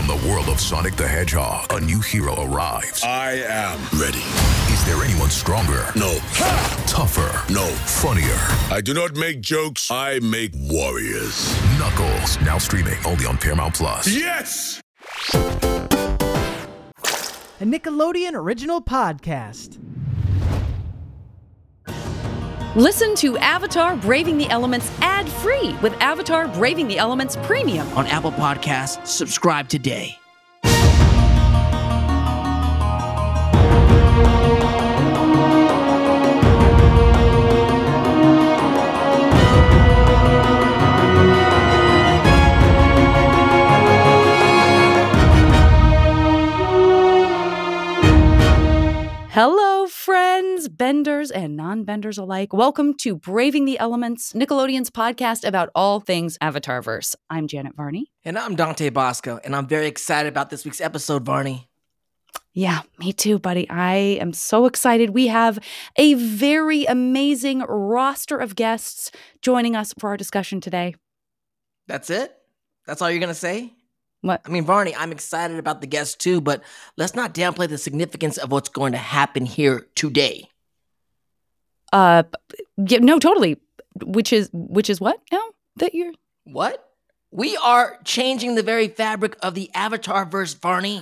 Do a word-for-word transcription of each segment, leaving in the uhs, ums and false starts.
the world of Sonic the Hedgehog, a new hero arrives. I am ready. Is there anyone stronger? No. Ha! Tougher? No. Funnier? I do not make jokes. I make warriors. Knuckles, now streaming only on Paramount Plus. Yes! A Nickelodeon original podcast. Listen to Avatar Braving the Elements ad-free with Avatar Braving the Elements Premium on Apple Podcasts. Subscribe today. Hello, friends, benders and non-benders alike. Welcome to Braving the Elements, Nickelodeon's podcast about all things Avatarverse. I'm Janet Varney. And I'm Dante Bosco, and I'm very excited about this week's episode, Varney. Yeah, me too, buddy. I am so excited. We have a very amazing roster of guests joining us for our discussion today. That's it? That's all you're going to say? What? I mean, Varney, I'm excited about the guests too, but let's not downplay the significance of what's going to happen here today. Uh, yeah, no, totally. Which is which is what now that you're what? We are changing the very fabric of the Avatarverse, Varney.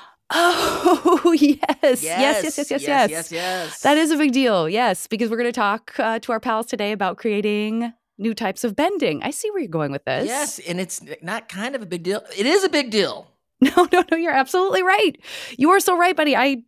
Oh yes. Yes, Yes, yes, yes, yes, yes, yes, yes, yes. That is a big deal. Yes, because we're going to talk uh, to our pals today about creating new types of bending. I see where you're going with this. Yes, and it's not kind of a big deal. It is a big deal. No, no, no. You're absolutely right. You are so right, buddy. I.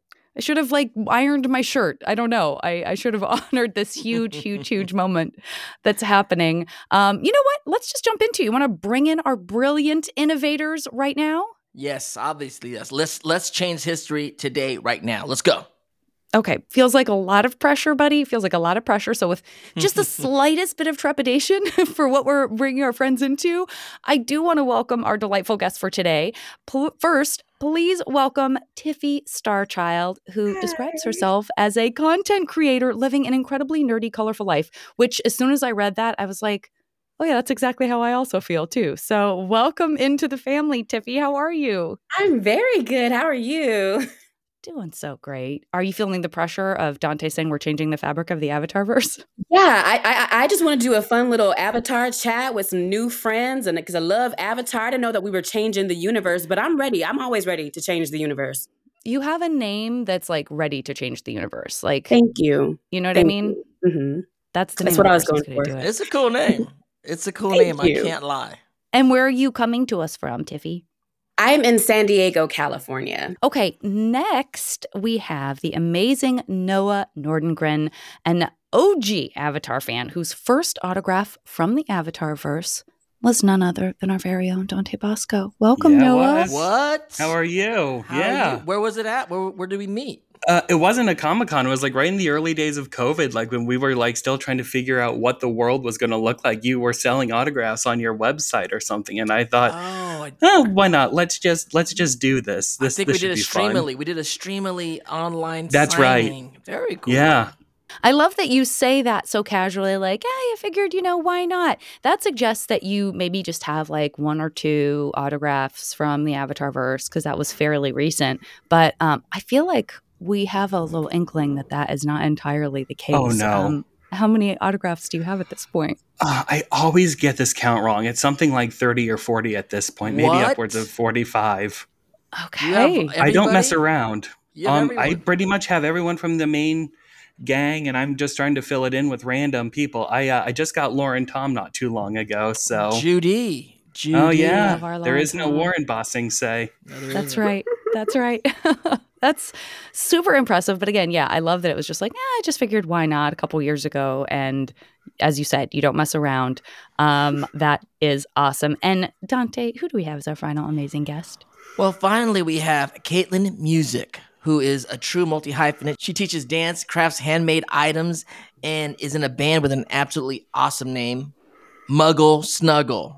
I should have like ironed my shirt. I don't know. I, I should have honored this huge, huge, huge moment that's happening. Um, you know what? Let's just jump into it. You want to bring in our brilliant innovators right now? Yes, obviously, yes. Let's let's change history today, right now. Let's go. Okay. Feels like a lot of pressure, buddy. Feels like a lot of pressure. So with just the slightest bit of trepidation for what we're bringing our friends into, I do want to welcome our delightful guest for today. P- first, please welcome Tiffy Starchild, who Hi. describes herself as a content creator living an incredibly nerdy, colorful life, which as soon as I read that, I was like, oh yeah, that's exactly how I also feel too. So welcome into the family, Tiffy. How are you? I'm very good. How are you? Doing so great. Are you feeling the pressure of Dante saying we're changing the fabric of the Avatarverse? Yeah, I I, I just want to do a fun little Avatar chat with some new friends, and because I love Avatar, I didn't know that we were changing the universe, but I'm ready. I'm always ready to change the universe. You have a name that's like ready to change the universe. Like, Thank you. you know what Thank I mean? Mm-hmm. That's the That's name what of I the was person going who's gonna for. do it. It's a cool name. It's a cool Thank name. you. I can't lie. And where are you coming to us from, Tiffy? I'm in San Diego, California. Okay, next we have the amazing Noah Nordengren, an O G Avatar fan whose first autograph from the Avatarverse was none other than our very own Dante Bosco. Welcome, Yeah, it Noah. was. What? How are you? How are yeah. you? Where was it at? Where where did we meet? Uh, it wasn't a Comic-Con. It was like right in the early days of COVID, like when we were like still trying to figure out what the world was going to look like. You were selling autographs on your website or something, and I thought, Oh, I, oh, why not? Let's just let's just do this. I This think this we should did a be fun. Streamily. We did a Streamily online That's right. signing. Very cool. Yeah. I love that you say that so casually, like, yeah, I figured, you know, why not? That suggests that you maybe just have like one or two autographs from the Avatarverse because that was fairly recent. But um, I feel like we have a little inkling that that is not entirely the case. Oh, no. Um, how many autographs do you have at this point? Uh, I always get this count wrong. It's something like thirty or forty at this point, maybe What? upwards of forty-five. You have Okay. I don't mess everybody? around. You have Um, I everyone? pretty much have everyone from the main gang, and I'm just trying to fill it in with random people. I uh, I just got Lauren Tom not too long ago, so Judy. Judy. oh yeah, Love our there Lauren is no Tom. Warren bossing say. No, there That's isn't. right. That's right. That's super impressive. But again, yeah, I love that it was just like, eh, I just figured why not a couple years ago. And as you said, you don't mess around. Um, that is awesome. And Dante, who do we have as our final amazing guest? Well, finally, we have Caitlin Music, who is a true multi-hyphenate. She teaches dance, crafts handmade items, and is in a band with an absolutely awesome name, Muggle Snuggle.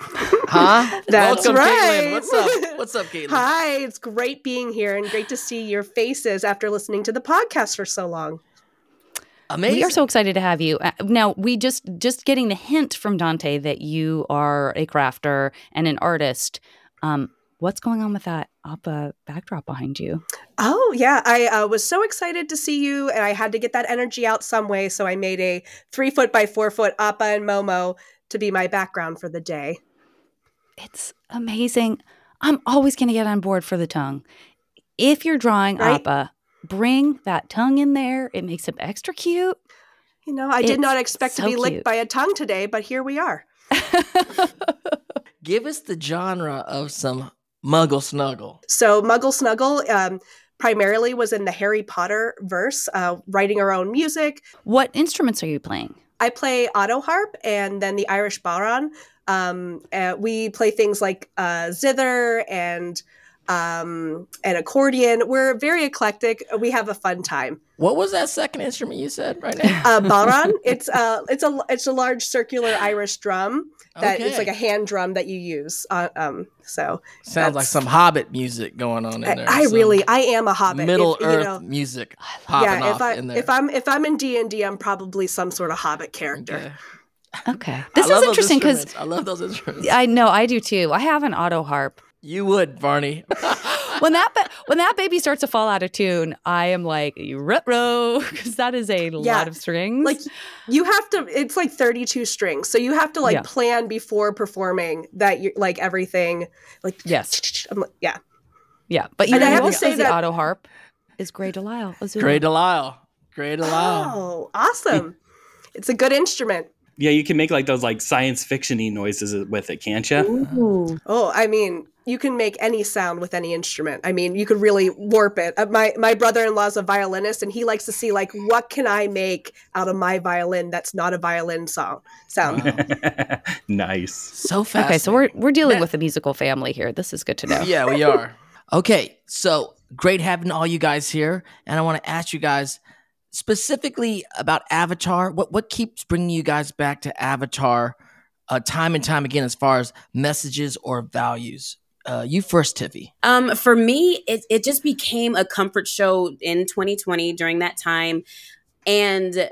Huh? That's Welcome, right. Caitlin. What's up? What's up, Caitlin? Hi, it's great being here and great to see your faces after listening to the podcast for so long. Amazing. We are so excited to have you. Uh, now, we just just getting the hint from Dante that you are a crafter and an artist. Um, what's going on with that Appa backdrop behind you? Oh, yeah. I uh, was so excited to see you, and I had to get that energy out some way. So I made a three foot by four foot Appa and Momo to be my background for the day. It's amazing. I'm always going to get on board for the tongue. If you're drawing Right? Appa, bring that tongue in there. It makes him extra cute. You know, I did not It's expect to so be licked cute. by a tongue today, but here we are. Give us the genre of some Muggle Snuggle. So Muggle Snuggle um, primarily was in the Harry Potter verse, uh, writing our own music. What instruments are you playing? I play auto harp and then the Irish Baron. Um, uh, we play things like uh, zither and um, an accordion. We're very eclectic. We have a fun time. What was that second instrument you said right now? Uh, Baron, it's uh, it's a it's a large circular Irish drum that it's Okay. like a hand drum that you use. Uh, um, so Sounds like that's- some Hobbit music going on in I, there. I some really I am a hobbit. Middle If, you Earth know, music popping yeah, off if I in there. if I'm if I'm in D and D, I'm probably some sort of hobbit character. Okay. Okay. This I love is those interesting because instruments. I love those instruments. I know I do too. I have an auto harp. You would, Barney. When that ba- when that baby starts to fall out of tune, I am like, ruh-roh, because that is a Yeah. lot of strings. Like you have to. It's like thirty-two strings, so you have to like Yeah. plan before performing that. You like everything. Like Yes. I'm like, yeah. yeah, but you And know I who have to else say plays the that- auto harp is Grey Delisle. Azula. Grey Delisle. Grey Delisle. Oh, awesome! It's a good instrument. Yeah, you can make like those like science fiction-y noises with it, can't you? Oh, I mean, you can make any sound with any instrument. I mean, you could really warp it. Uh, my my brother-in-law's a violinist, and he likes to see like what can I make out of my violin that's not a violin song sound. Wow. Nice. So fast. Okay, so we're we're dealing with a musical family here. This is good to know. Yeah, we are. Okay, so great having all you guys here, and I want to ask you guys specifically about Avatar. What what keeps bringing you guys back to Avatar, uh, time and time again, as far as messages or values? Uh, you first, Tiffy. Um, for me, it it just became a comfort show in twenty twenty during that time, and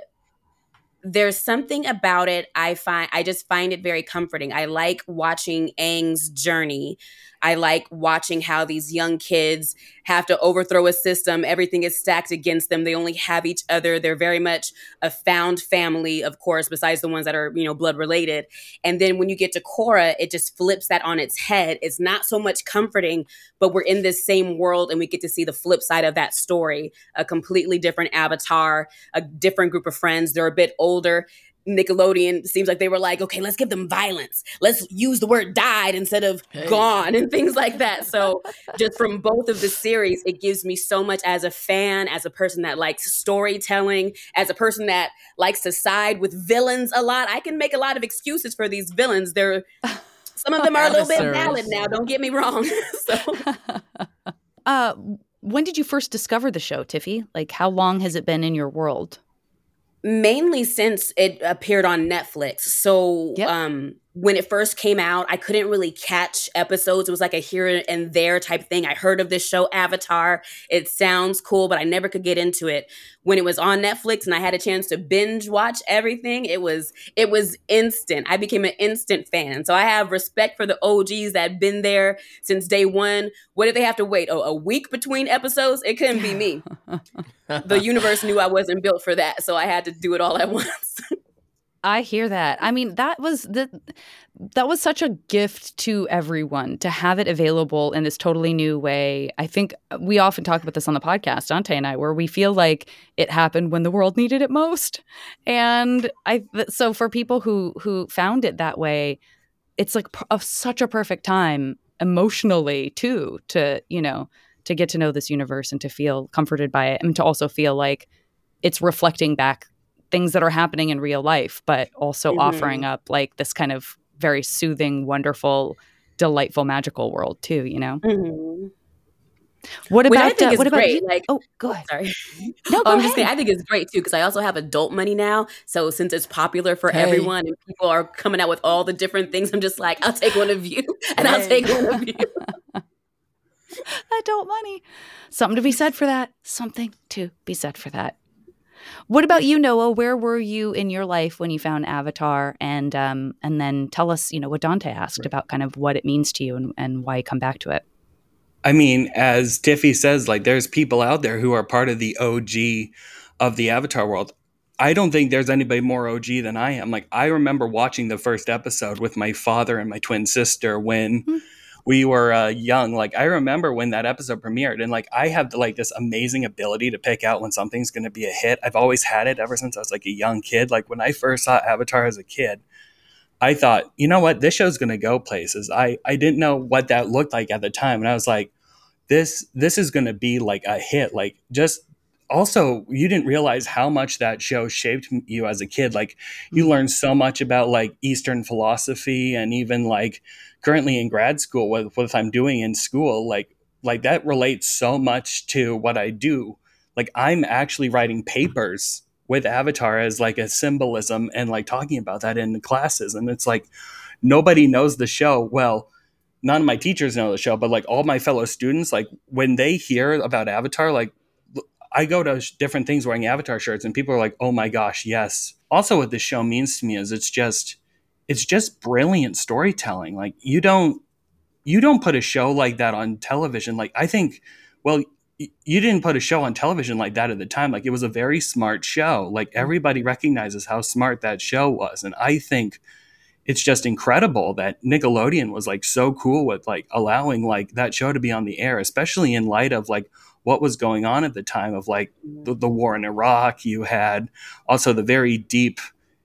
there's something about it I find I just find it very comforting. I like watching Aang's journey. I like watching how these young kids have to overthrow a system. Everything is stacked against them. They only have each other. They're very much a found family, of course, besides the ones that are, you know, blood related. And then when you get to Korra, it just flips that on its head. It's not so much comforting, but we're in this same world and we get to see the flip side of that story. A completely different avatar, a different group of friends. They're a bit older. Nickelodeon seems like they were like, okay, let's give them violence. Let's use the word died instead of Hey. gone and things like that. So just from both of the series, it gives me so much as a fan, as a person that likes storytelling, as a person that likes to side with villains a lot. I can make a lot of excuses for these villains. They're some of them are a little bit Adversaries. valid now. Don't get me wrong. So uh, when did you first discover the show, Tiffy? Like, how long has it been in your world? mainly since it appeared on Netflix. So Yep. um, when it first came out, I couldn't really catch episodes. It was like a here and there type thing. I heard of this show, Avatar. It sounds cool, but I never could get into it. When it was on Netflix and I had a chance to binge watch everything, it was it was instant. I became an instant fan. So I have respect for the O Gs that have been there since day one. What did they have to wait? Oh, a week between episodes? It couldn't be me. The universe knew I wasn't built for that, so I had to do it all at once. I hear that. I mean, that was the that was such a gift to everyone to have it available in this totally new way. I think we often talk about this on the podcast, Dante and I, where we feel like it happened when the world needed it most. And I so for people who who found it that way, it's like a, such a perfect time emotionally too to, you know, to get to know this universe and to feel comforted by it and to also feel like it's reflecting back things that are happening in real life, but also Mhm. offering up like this kind of very soothing, wonderful, delightful, magical world too, you know? Mm-hmm. What Which I about, think uh, is what about great. you? Like, Oh, go ahead. sorry. No, Oh, go I'm ahead. just saying, I think it's great too because I also have adult money now. So since it's popular for Hey. everyone and people are coming out with all the different things, I'm just like, I'll take one of you and I'll Hey. take one of you. Adult money. Something to be said for that. Something to be said for that. What about you, Noah? Where were you in your life when you found Avatar? And um, and then tell us, you know, what Dante asked about kind of what it means to you and, and why you come back to it. I mean, as Tiffy says, like there's people out there who are part of the O G of the Avatar world. I don't think there's anybody more O G than I am. Like I remember watching the first episode with my father and my twin sister when mm-hmm. we were uh, young. Like I remember when that episode premiered, and like I have like this amazing ability to pick out when something's going to be a hit. I've always had it ever since I was like a young kid. Like when I first saw Avatar as a kid, I thought, you know what, this show's going to go places. I, I didn't know what that looked like at the time. And I was like, this, this is going to be like a hit. Like just also, you didn't realize how much that show shaped you as a kid. Like you learned so much about like Eastern philosophy, and even like currently in grad school, what, what I'm doing in school, like, like that relates so much to what I do. Like I'm actually writing papers with Avatar as like a symbolism and like talking about that in the classes. And it's like, nobody knows the show. Well, none of my teachers know the show, but like all my fellow students, like when they hear about Avatar, like I go to different things wearing Avatar shirts and people are like, oh my gosh, yes. Also what this show means to me is it's just, it's just brilliant storytelling. Like you don't, you don't put a show like that on television. Like I think, well, you didn't put a show on television like that at the time. Like it was a very smart show. Like everybody recognizes how smart that show was. And I think it's just incredible that Nickelodeon was like so cool with like allowing like that show to be on the air, especially in light of like what was going on at the time of like the, the war in Iraq. You had also the very deep,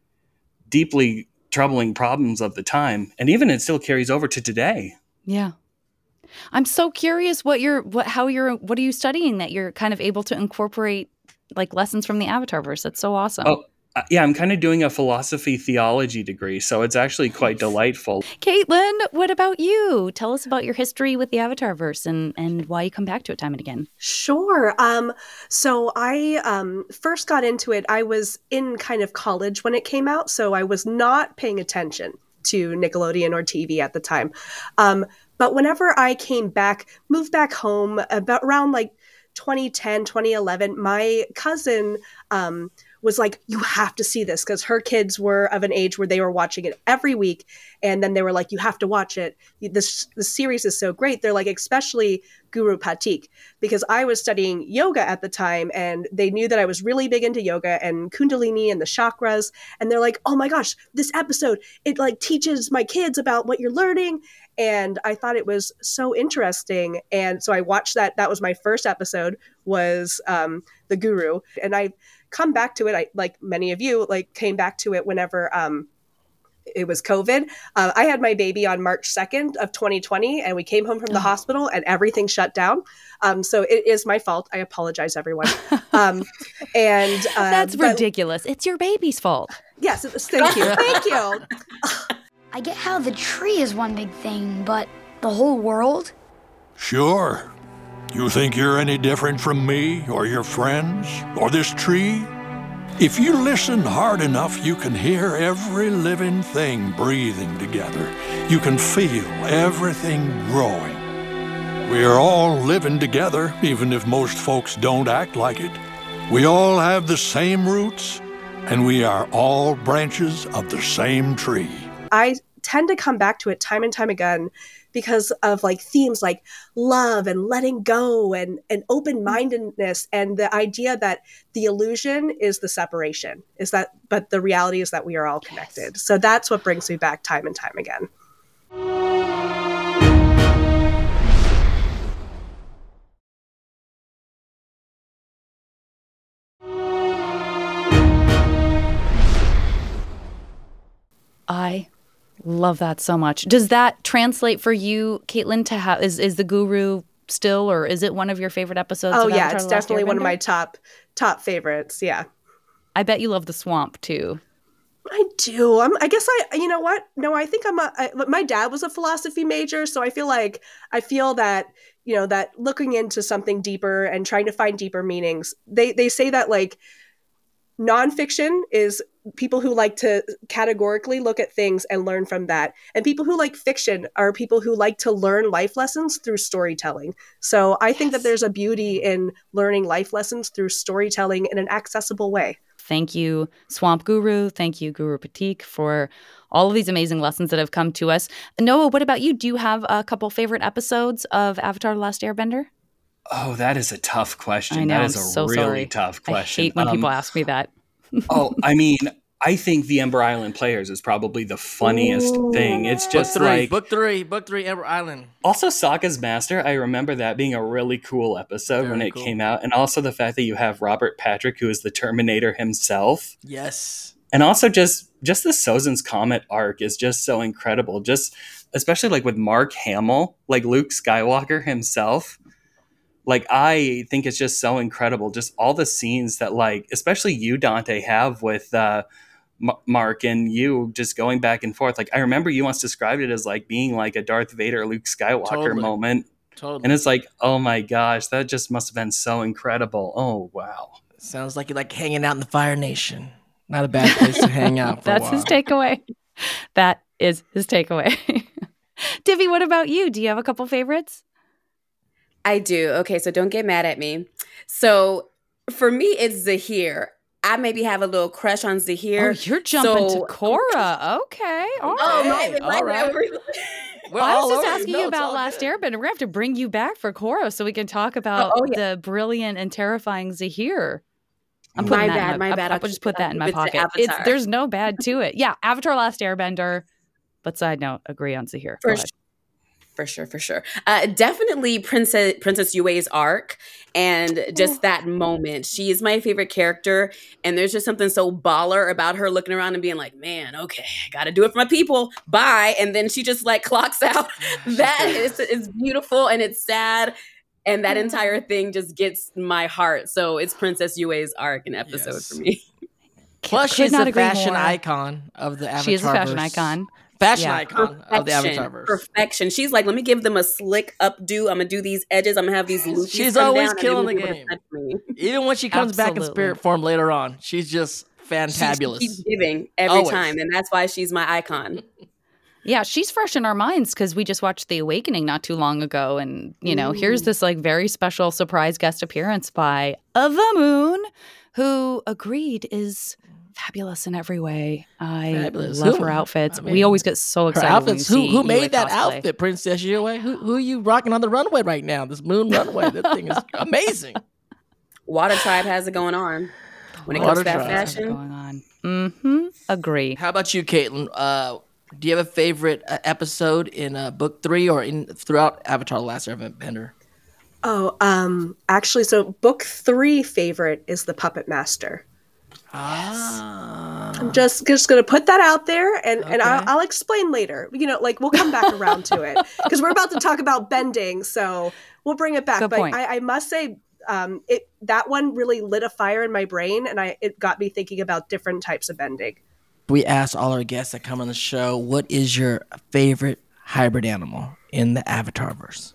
deeply troubling problems of the time. And even it still carries over to today. Yeah. I'm so curious what you're, what, how you're, what are you studying that you're kind of able to incorporate like lessons from the Avatarverse? That's so awesome. Oh, uh, yeah, I'm kind of doing a philosophy theology degree, so it's actually quite delightful. Caitlin, what about you? Tell us about your history with the Avatarverse and, and why you come back to it time and again. Sure. Um, so I um, first got into it, I was in kind of college when it came out, so I was not paying attention to Nickelodeon or T V at the time. Um, But whenever I came back, moved back home about around like twenty ten, twenty eleven, my cousin um, was like, you have to see this, because her kids were of an age where they were watching it every week. And then they were like, you have to watch it. This, this series is so great. They're like, especially Guru Pathik, because I was studying yoga at the time and they knew that I was really big into yoga and Kundalini and the chakras. And they're like, oh my gosh, this episode, it like teaches my kids about what you're learning. And I thought it was so interesting. And so I watched that. That was my first episode, was um, The Guru. And I come back to it, I, like many of you, like came back to it whenever um, it was COVID. Uh, I had my baby on March second of twenty twenty, and we came home from the oh. hospital and everything shut down. Um, so it is my fault. I apologize, everyone. Um, and uh, That's but, ridiculous. It's your baby's fault. Yes. Thank you. Thank you. I get how the tree is one big thing, but the whole world? Sure. You think you're any different from me, or your friends, or this tree? If you listen hard enough, you can hear every living thing breathing together. You can feel everything growing. We are all living together, even if most folks don't act like it. We all have the same roots, and we are all branches of the same tree. I tend to come back to it time and time again because of like themes like love and letting go and, and open-mindedness, and the idea that the illusion is the separation, is that, but the reality is that we are all connected. Yes. So that's what brings me back time and time again. I love that so much. Does that translate for you, Caitlin, to have, is, is the Guru still, or is it one of your favorite episodes? Oh of yeah, Avatar: it's The Last definitely one of Airbender? my top, top favorites. Yeah. I bet you love the swamp too. I do. I'm, I guess I, you know what? No, I think I'm a, I, my dad was a philosophy major. So I feel like, I feel that, you know, that looking into something deeper and trying to find deeper meanings, they, they say that like nonfiction is people who like to categorically look at things and learn from that. And people who like fiction are people who like to learn life lessons through storytelling. So I think yes. that there's a beauty in learning life lessons through storytelling in an accessible way. Thank you, Swamp Guru. Thank you, Guru Patik, for all of these amazing lessons that have come to us. Noah, what about you? Do you have a couple favorite episodes of Avatar: The Last Airbender? Oh, that is a tough question. I know, that is I'm a so really sorry. tough question. I hate when Um, people ask me that. oh, I mean, I think the Ember Island Players is probably the funniest Ooh. thing. It's Book just three, like book three, book three, Ember Island. also Sokka's Master. I remember that being a really cool episode Very when it cool. came out, and also the fact that you have Robert Patrick, who is the Terminator himself. Yes. And also just just the Sozin's Comet arc is just so incredible. Just especially like with Mark Hamill, like Luke Skywalker himself. Like, I think it's just so incredible. Just all the scenes that, like, especially you, Dante, have with uh, M- Mark and you just going back and forth. Like, I remember you once described it as like being like a Darth Vader, Luke Skywalker Totally. moment. Totally. And it's like, oh my gosh, that just must have been so incredible. Oh, wow. Sounds like you like hanging out in the Fire Nation. Not a bad place to hang out for a That's while. his takeaway. That is his takeaway. Divvy, what about you? Do you have a couple favorites? I do. Okay, so don't get mad at me. So for me, it's Zahir. I maybe have a little crush on Zahir. Oh, you're jumping so, to Korra. Okay. All Oh, right. my, my, all right. my, We're I all was just over it. asking No, you it's about all Last good. Airbender. We're going to have to bring you back for Korra so we can talk about oh, yeah. the brilliant and terrifying Zahir. I'm My putting that bad, in my my, bad. I'll, I'll I'll just keep put it that in my with the pocket. It's, Avatar. there's no bad to it. Yeah, Avatar: Last Airbender. But side note, agree on Zahir. Go For, ahead. sh- for sure, for sure. Uh, definitely Princess Princess Yue's arc and just that moment. She is my favorite character, and there's just something so baller about her looking around and being like, "Man, okay, I got to do it for my people. Bye." And then she just like clocks out. That is is beautiful and it's sad. And that entire thing just gets my heart. So it's Princess Yue's arc and episode Yes. for me. Plus, Could she's not a agree fashion more. icon of the Avatar. She is a fashion icon. Fashion Yeah. icon of the Avatarverse. Perfection. She's like, let me give them a slick updo. I'm gonna do these edges. I'm gonna have these loopies. She's come always down and killing they the won't be game. able to touch me. Even when she comes back in Absolutely. spirit form later on, she's just fantabulous. She keeps giving every Always. time, and that's why she's my icon. Yeah, she's fresh in our minds because we just watched The Awakening not too long ago. And, you know, here's this like very special surprise guest appearance by uh, The Moon, who agreed is fabulous in every way. I Fabulous. love Who- her outfits. I mean, we always get so Her excited. outfits. When Who we who see made Yue that cosplay. outfit, Princess Yue? Who who are you rocking on the runway right now? This moon runway. That thing is amazing. Water Tribe has it going on when it Water comes to that Tribe. What's fashion. going on? Mm-hmm. Agree. How about you, Caitlin? Uh, do you have a favorite uh, episode in uh, book three or in throughout Avatar: The Last Airbender? Oh, um, actually, so book three favorite is the Puppet Master. Ah, I'm just just gonna put that out there, and and I'll, Okay. I'll explain later. You know, like we'll come back around to it because we're about to talk about bending, so we'll bring it back. Good but point. I, I must say, um, it that one really lit a fire in my brain, and I it got me thinking about different types of bending. we asked all our guests that come on the show, what is your favorite hybrid animal in the Avatarverse?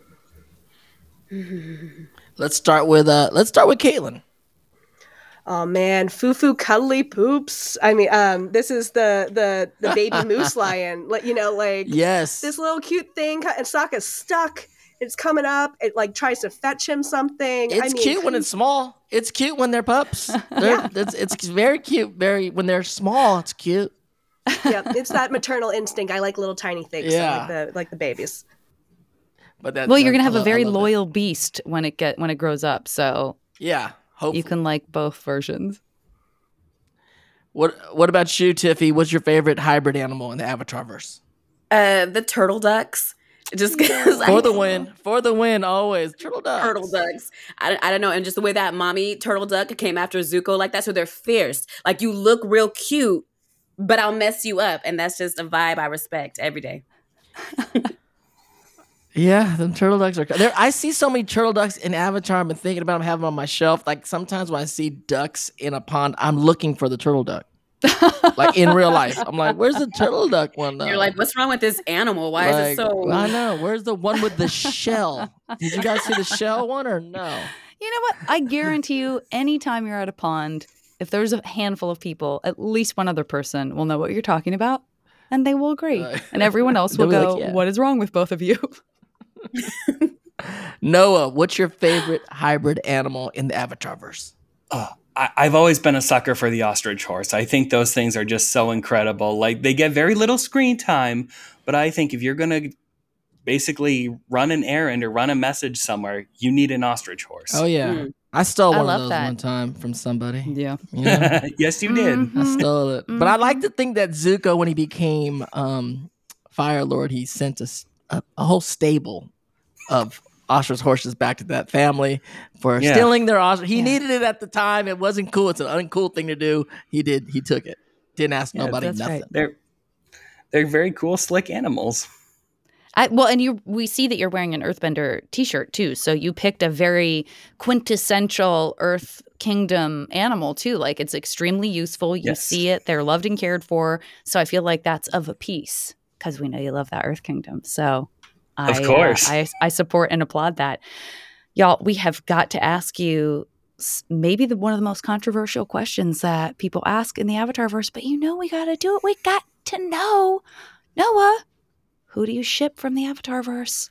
Let's start with uh, let's start with Caitlin. Oh man, Fufu cuddly poops. I mean, um, this is the the the baby moose lion. Like you know, like Yes, this little cute thing, and Sokka's stuck. It's coming up. It like tries to fetch him something. it's I mean, cute when it's small. It's cute when they're pups. They're, it's, it's very cute. Very when they're small, it's cute. yeah, it's that maternal instinct. I like little tiny things. Yeah. I like the like the babies. But that, Well, you're that- gonna I have a love- I very love that. loyal beast when it get when it grows up. So Yeah, hopefully. you can like both versions. What What about you, Tiffy? What's your favorite hybrid animal in the Avatarverse? Uh, the turtle ducks. Just because For the win, for the win, always turtle ducks. turtle ducks. I, I don't know. And just the way that mommy turtle duck came after Zuko like that. So they're fierce. Like you look real cute, but I'll mess you up. And that's just a vibe I respect every day. Yeah, them turtle ducks are. There, I see so many turtle ducks in Avatar. I've been thinking about them having them on my shelf. Like sometimes when I see ducks in a pond, I'm looking for the turtle duck. Like in real life, I'm like, "Where's the turtle duck one?" Though? You're like, what's wrong with this animal? Why is Like, it so? I know. Where's the one with the shell? Did you guys see the shell one or no? You know what? I guarantee you, anytime you're at a pond, if there's a handful of people, at least one other person will know what you're talking about, and they will agree, Right. and everyone else will They'll be go, like, yeah. "What is wrong with both of you?" Noah, what's your favorite hybrid animal in the Avatarverse? Oh, I, I've always been a sucker for the ostrich horse. I think those things are just so incredible. Like, they get very little screen time, but I think if you're going to basically run an errand or run a message somewhere, you need an ostrich horse. Oh, yeah. Mm. I stole I one love of those that. one time from somebody. Yeah. You know? Yes, you did. Mm-hmm. I stole it. Mm-hmm. But I like to think that Zuko, when he became um, Fire Lord, he sent us a, a whole stable of ostrich horses back to that family for Yeah. stealing their ostrich. He Yeah. needed it at the time. It wasn't cool. It's an uncool thing to do. He did. He took it. Didn't ask Yeah, nobody that's nothing. right. They're they're very cool, slick animals. I, well, and you we see that you're wearing an Earthbender t-shirt too. So you picked a very quintessential Earth Kingdom animal too. Like, it's extremely useful. You Yes. see it. They're loved and cared for. So I feel like that's of a piece because we know you love that Earth Kingdom. So I, Of course. uh, I, I support and applaud that. Y'all, we have got to ask you s- maybe the one of the most controversial questions that people ask in the Avatarverse, but you know we got to do it. We got to know. Noah, who do you ship from the Avatarverse?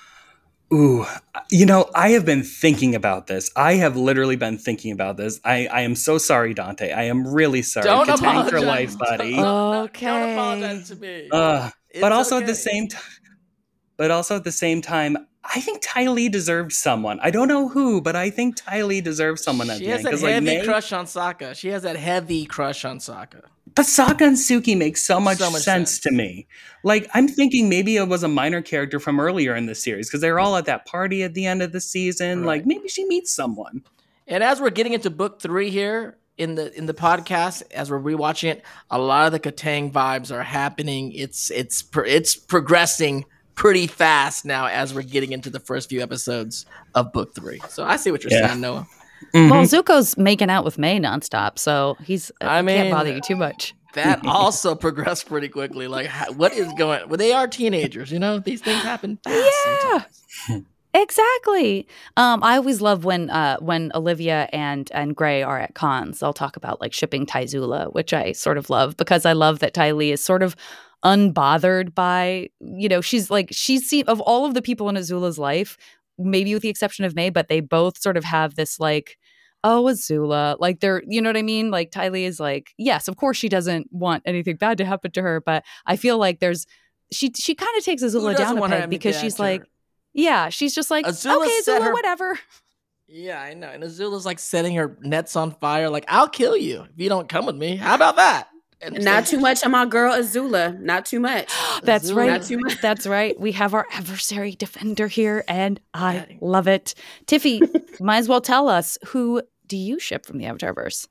Ooh, you know, I have been thinking about this. I have literally been thinking about this. I, I am so sorry, Dante. I am really sorry. Don't Katang apologize. for life, buddy. Don't, Okay. don't apologize to me. Uh, It's but also at okay. the same time, but also at the same time, I think Ty Lee deserved someone. I don't know who, but I think Ty Lee deserves someone at She the has end. that 'Cause, like, heavy May- crush on Sokka. She has that heavy crush on Sokka. But Sokka and Suki make so much, So much sense, sense. to me. Like, I'm thinking maybe it was a minor character from earlier in the series because they're all at that party at the end of the season. Right. Like, maybe she meets someone. And as we're getting into book three here in the in the podcast, as we're rewatching it, a lot of the Katang vibes are happening. It's it's pro- it's progressing pretty fast now as we're getting into the first few episodes of book three. So I see what you're Yeah. saying, Noah. Mhm. Well, Zuko's making out with May nonstop, so he's I I mean, can't bother you too much. That also progressed pretty quickly. Like, how, what is going? Well, they are teenagers, you know. These things happen fast Yeah. sometimes. Exactly. Um, I always love when uh, when Olivia and and Gray are at cons. They'll talk about like shipping Tyzula, which I sort of love because I love that Ty Lee is sort of unbothered by, you know, she's like she's seen of all of the people in Azula's life, maybe with the exception of May, but they both sort of have this like, oh, Azula, like they're, you know what I mean? Like Ty Lee is like, yes, of course she doesn't want anything bad to happen to her, but I feel like there's she she kind of takes Azula doesn't down a want peg anything because bad she's to her? like, yeah, she's just like, Azula okay, set Azula, her- whatever. Yeah, I know. And Azula's like setting her nets on fire. Like, I'll kill you if you don't come with me. How about that? And it's Not like, too much on my girl Azula. Not too much. That's Azula. right. Not too much. That's right. We have our adversary defender here, and I Daddy. love it. Tiffy, might as well tell us, who do you ship from the Avatarverse?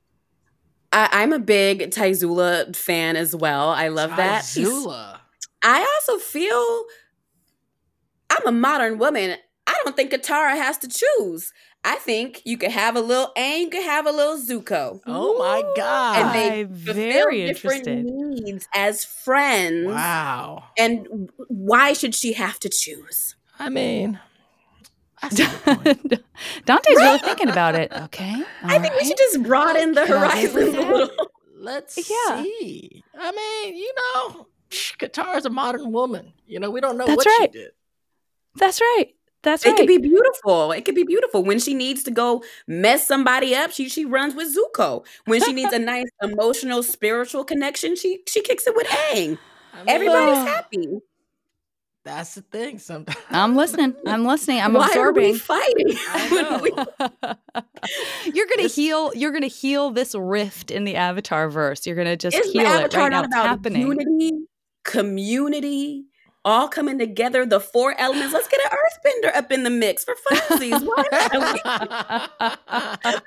I, I'm a big Tyzula fan as well. I love that. She's- Azula. I also feel I'm a modern woman. I don't think Katara has to choose. I think you could have a little Aang, you could have a little Zuko. Oh my god. And they I'm fulfill very different interested. needs as friends. Wow. And why should she have to choose? I mean, I see your point. Dante's really thinking about it. Okay. I think we should just broaden the Can I live with horizons a that? little. Let's Yeah. see. I mean, you know, Katara's a modern woman. You know, we don't know That's what right. she did. That's right. That's It right. could be beautiful. It could be beautiful. When she needs to go mess somebody up, she she runs with Zuko. When she needs a nice emotional, spiritual connection, she she kicks it with Aang. I mean, Everybody's Oh. happy. That's the thing sometimes. I'm listening. I'm listening. I'm Why absorbing. are we fighting? I know. You're gonna This- heal. You're gonna heal this rift in the Avatar verse. You're gonna just Is the heal it Avatar right now. not It's about happening. unity, community, all coming together? The four elements. Let's get an Earthbender up in the mix for funsies. Why not?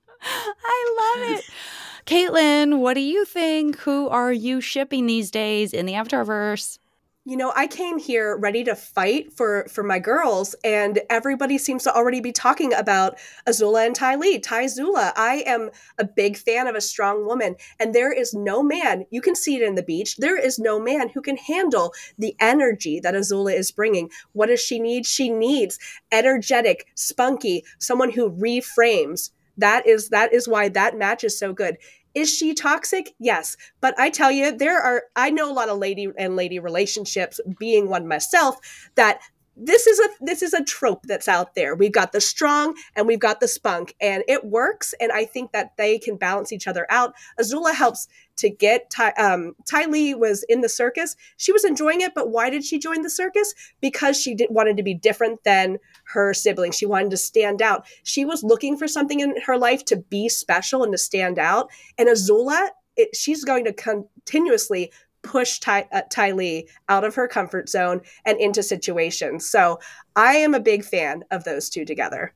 I love it. Caitlin, what do you think? Who are you shipping these days in the Avatarverse? You know, I came here ready to fight for for my girls, and everybody seems to already be talking about Azula and Ty Lee. Ty Zula. I am a big fan of a strong woman, and there is no man, you can see it in the beach, there is no man who can handle the energy that Azula is bringing. What does she need? She needs energetic, spunky, someone who reframes. That is that is why that match is so good. Is she toxic? Yes. But I tell you, there are, I know a lot of lady and lady relationships, being one myself, that this is a this is a trope that's out there. We've got the strong and we've got the spunk, and it works. And I think that they can balance each other out. Azula helps to get Ty, um, Ty Lee was in the circus. She was enjoying it, but why did she join the circus? Because she did, wanted to be different than her siblings. She wanted to stand out. She was looking for something in her life to be special and to stand out. And Azula, it, she's going to continuously push Ty, uh, Ty Lee out of her comfort zone and into situations. So I am a big fan of those two together.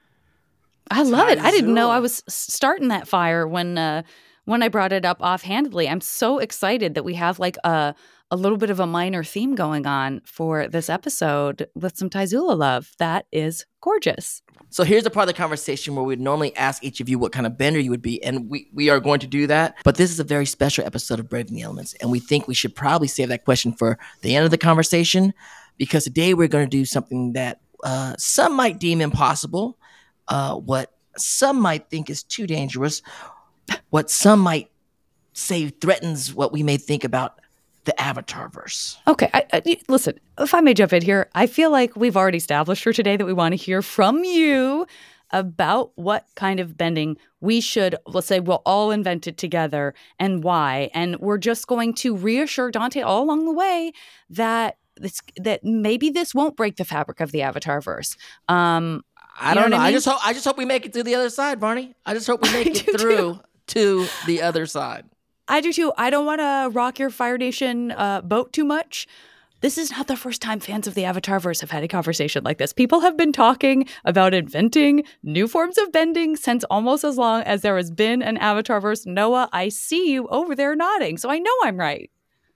I love Ty it. I didn't know Azula. I was starting that fire when uh, when I brought it up offhandedly. I'm so excited that we have like a a little bit of a minor theme going on for this episode with some Tyzula love. That is gorgeous. So here's the part of the conversation where we'd normally ask each of you what kind of bender you would be, and we, we are going to do that. But this is a very special episode of Braving the Elements, and we think we should probably save that question for the end of the conversation, because today we're going to do something that uh, some might deem impossible, uh, what some might think is too dangerous, what some might say threatens what we may think about the Avatarverse. Okay, I, I, listen, if I may jump in here, I feel like we've already established for today that we want to hear from you about what kind of bending we should, let's say, we'll all invent it together and why. And we're just going to reassure Dante all along the way that this, that maybe this won't break the fabric of the Avatarverse. Um, I don't know. know I, I mean? just hope I just hope we make it to the other side, Barney. I just hope we make it do through to the other side. I do too. I don't want to rock your Fire Nation uh, boat too much. This is not the first time fans of the Avatarverse have had a conversation like this. People have been talking about inventing new forms of bending since almost as long as there has been an Avatarverse. Noah, I see you over there nodding, so I know I'm right.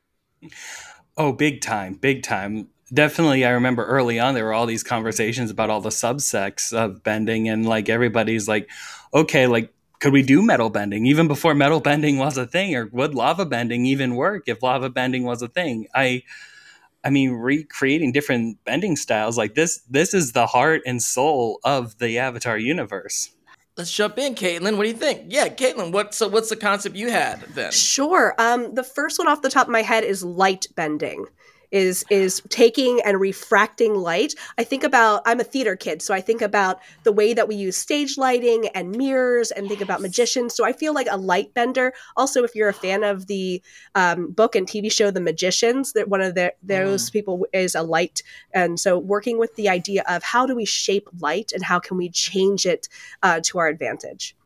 Oh, big time, big time. Definitely, I remember early on there were all these conversations about all the subsects of bending, and like everybody's like, okay, like, could we do metal bending even before metal bending was a thing, or would lava bending even work if lava bending was a thing? I, I mean, recreating different bending styles like this. This is the heart and soul of the Avatar universe. Let's jump in, Caitlin. What do you think? Yeah, Caitlin. What? So, what's the concept you had then? Sure. Um, the first one off the top of my head is light bending. Is is taking and refracting light. I think about, I'm a theater kid, so I think about the way that we use stage lighting and mirrors and think about magicians. So I feel like a light bender. Also, if you're a fan of the um, book and T V show The Magicians, that one of the, those mm. people is a light. And so working with the idea of how do we shape light and how can we change it uh, to our advantage.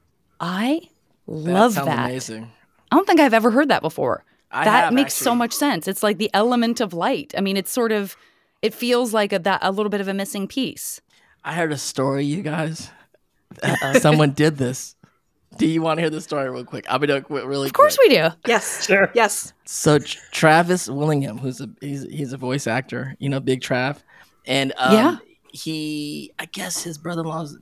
I love that. that. Amazing. I don't think I've ever heard that before. I that have, makes actually. so much sense. It's like the element of light. I mean, it's sort of, it feels like a, that a little bit of a missing piece. I heard a story, you guys. Uh, someone did this. Do you want to hear the story real quick? I'll be doing quick, really. Of course quick. we do. Yes. Sure. Yes. So Tr- Travis Willingham, who's a he's he's a voice actor, you know, Big Trav, and um, Yeah. he, I guess his brother-in-law's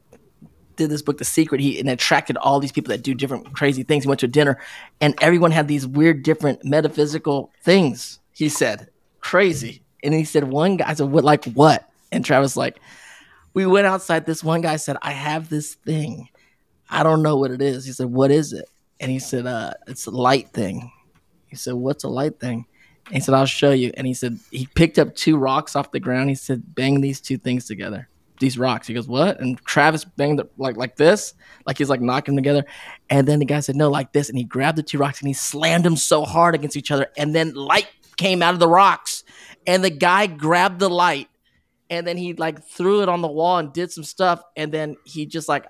did this book, The Secret. He and attracted all these people that do different crazy things. He went to a dinner, and everyone had these weird, different metaphysical things. He said, crazy, and he said, one guy said, "What? Like what?" And Travis like, we went outside. This one guy said, "I have this thing. I don't know what it is." He said, "What is it?" And he said, "Uh, it's a light thing." He said, "What's a light thing?" And he said, "I'll show you." And he said, he picked up two rocks off the ground. He said, "Bang these two things together. These rocks." He goes, "What?" And Travis banged it like like this, like he's like knocking them together. And then the guy said, "No, like this." And he grabbed the two rocks and he slammed them so hard against each other. And then light came out of the rocks. And the guy grabbed the light and then he like threw it on the wall and did some stuff. And then he just like,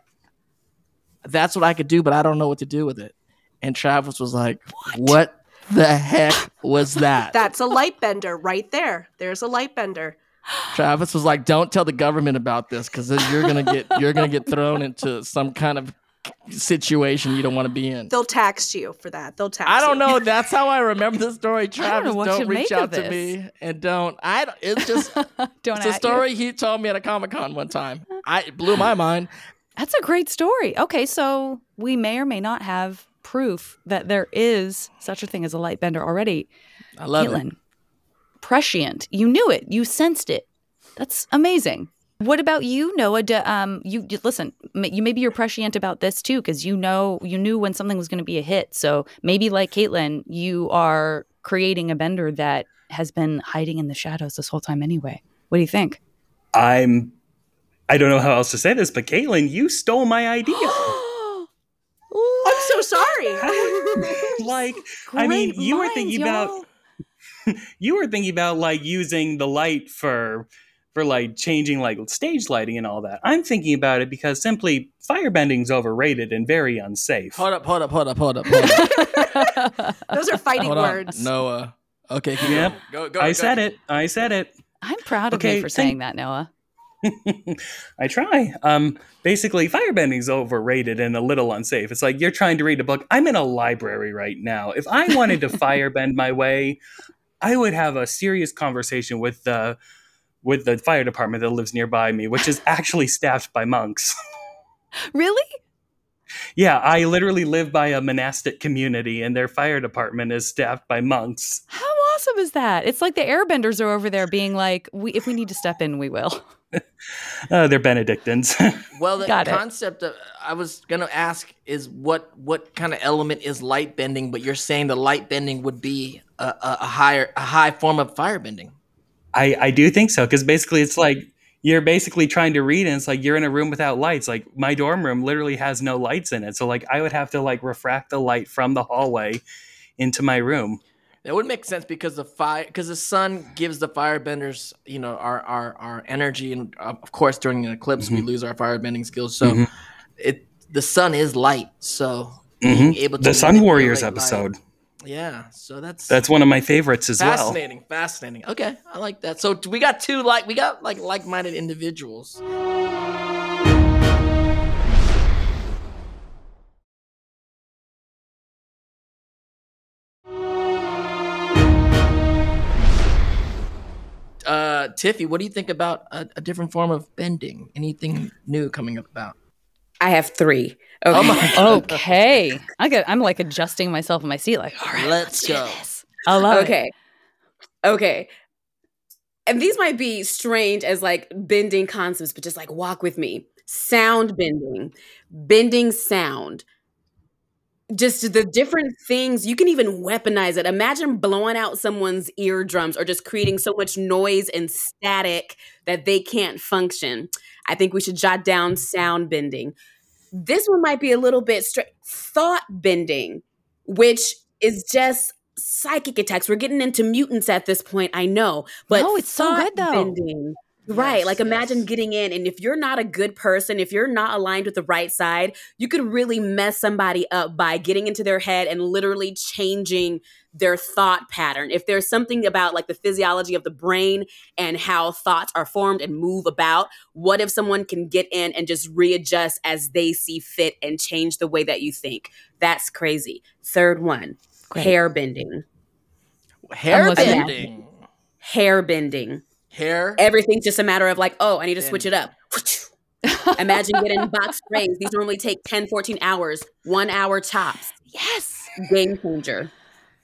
"That's what I could do, but I don't know what to do with it." And Travis was like, "What, what the heck was that?" That's a light bender right there. There's a light bender. Travis was like, "Don't tell the government about this, because you're gonna get you're gonna get thrown into some kind of situation you don't want to be in." They'll tax you for that. They'll tax. I don't you. know. That's how I remember the story. I don't know Travis, what don't, to reach make out of to this. me and don't. I. don't- It's just Don't it's a at story you. he told me at a Comic-Con one time. I it blew my mind. That's a great story. Okay, so we may or may not have proof that there is such a thing as a light bender already. I love Caitlin, it. prescient. You knew it. You sensed it. That's amazing. What about you, Noah? Do, um, you you- listen. m- You maybe you're prescient about this too, because you know you knew when something was going to be a hit. So maybe, like Caitlin, you are creating a bender that has been hiding in the shadows this whole time anyway. What do you think? I'm, I don't know how else to say this, but Caitlin, you stole my idea. I'm so sorry. Like, I mean, Great you were minds, thinking y'all. about, you were thinking about like using the light for, for like changing like stage lighting and all that. I'm thinking about it because simply firebending's overrated and very unsafe. Hold up, hold up, hold up, hold up, hold up. Those are fighting Hold on, words. Noah. Okay, keep Yep. going. Go, go, I go. said it. I said it. I'm proud of Okay, you for thank- saying that, Noah. I try. Um, basically, firebending's overrated and a little unsafe. It's like you're trying to read a book. I'm in a library right now. If I wanted to firebend my way, I would have a serious conversation with the with the fire department that lives nearby me, which is actually staffed by monks. Really? Yeah, I literally live by a monastic community, and their fire department is staffed by monks. How awesome is that? It's like the airbenders are over there being like, we, if we need to step in, we will. Uh, they're Benedictines. Well, the Got it. concept of, I was gonna ask is what what kind of element is light bending, but you're saying the light bending would be a, a, a higher a high form of firebending. I, I do think so, because basically it's like you're basically trying to read and it's like you're in a room without lights. Like my dorm room literally has no lights in it. So like I would have to like refract the light from the hallway into my room. That would make sense because the fire, because the sun gives the firebenders, you know, our our, our energy, and uh, of course during an eclipse we lose our firebending skills. So Mhm. it the sun is light, so being Mhm. able to The Sun manipulate Warriors light- episode. Yeah, so that's That's one of my favorites as well. fascinating. Fascinating. Okay, I like that. So we got two like we got like like-minded individuals. Uh, Tiffy, what do you think about a, a different form of bending? Anything new coming up about? I have three. Okay. Oh my Okay. I get, I'm like adjusting myself in my seat, like, all right, Let's do go. this. I love it. Okay. Okay. And these might be strange as like bending concepts, but just like walk with me. Sound bending, bending sound. Just the different things, you can even weaponize it. Imagine blowing out someone's eardrums or just creating so much noise and static that they can't function. I think we should jot down sound bending. This one might be a little bit straight. Thought bending, which is just psychic attacks. We're getting into mutants at this point, I know. But No, it's so thought good, though. Bending, right. Yes, Like imagine yes. getting in, and if you're not a good person, if you're not aligned with the right side, you could really mess somebody up by getting into their head and literally changing their thought pattern. If there's something about like the physiology of the brain and how thoughts are formed and move about, what if someone can get in and just readjust as they see fit and change the way that you think? That's crazy. Third one, Great. hair bending. Hair listening. bending. Hair bending. Hair. Everything's just a matter of like, oh, I need to switch it up. Bending. Imagine getting box braids. These normally take ten, fourteen hours, one hour tops. Yes. Game changer.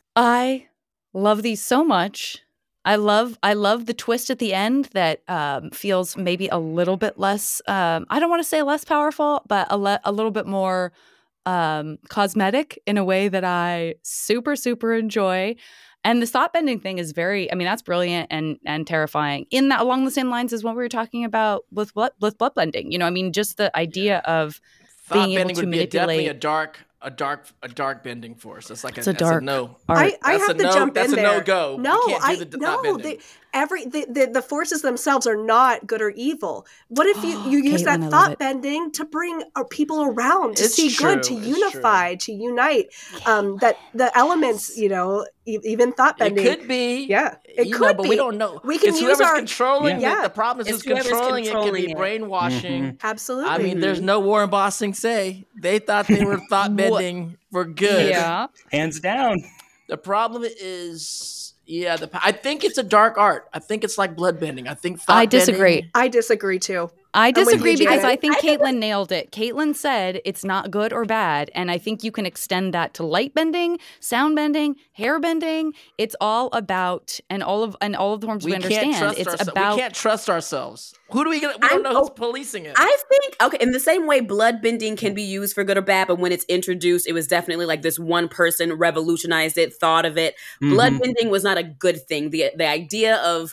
I love these so much. I love I love the twist at the end that um, feels maybe a little bit less. Um, I don't want to say less powerful, but a, le- a little bit more um, cosmetic in a way that I super super enjoy. And the thought bending thing is very. I mean, that's brilliant and and terrifying. In that, along the same lines as what we were talking about with blood, with blood blending. You know, I mean, just the idea of Thought being able bending to would be a, definitely manipulate. a dark, a dark, a dark bending force. It's like a, It's a that's dark no. art. I, I That's have a to no- jump that's in a there. no-go. You No, can't do I the- the no. not bending. The, every the, the the forces themselves are not good or evil. What if you, you use Caitlin, that I love thought it. bending to bring uh, people around to It's see good, to true, it's unify, to unite? Um, that the elements, you know, e- even thought It bending. could be. Yeah, it you could know, but be. we don't know. We can it's use whoever's our controlling Yeah. it. The problem is It's who's whoever's controlling, it could be controlling it. brainwashing. absolutely. I mean, there's no Warren Bossing say they thought they were thought bending for good. Yeah. Hands down. The problem is, yeah, the I think it's a dark art. I think it's like blood bending. I think thought I disagree. bending- I disagree too. I I'm with disagree you, because Janet. I think I think Caitlin nailed it. Caitlin said it's not good or bad, and I think you can extend that to light bending, sound bending, hair bending. It's all about, and all of and all of the forms we, we understand. can't trust It's ourselves. about We can't trust ourselves. Who do we get? We I'm- don't know who's oh, policing it. I think, okay, in the same way blood bending can be used for good or bad, but when it's introduced, it was definitely like this one person revolutionized it, thought of it. Blood Mhm. bending was not a good thing. The the idea of